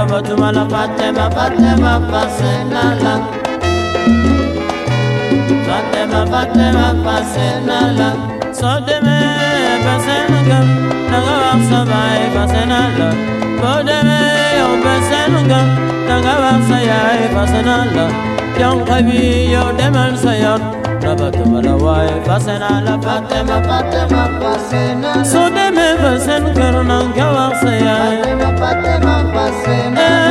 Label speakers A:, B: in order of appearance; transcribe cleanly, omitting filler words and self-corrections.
A: Rabatumala Fatima Fatima Fasenala Fatima Fatima Fasenala Sodeme Fasenugam Nagawak Sabai Fasenala Bodeme Yo Fasenugam Nagawak Sayai Fasenala Young Kabi Yo Deman Sayon Rabatumala Wai Fasenala Fatima Fatima Fasenala Sodeme Fasenugam Nagawak Sayai Fatima Fatima Fasenala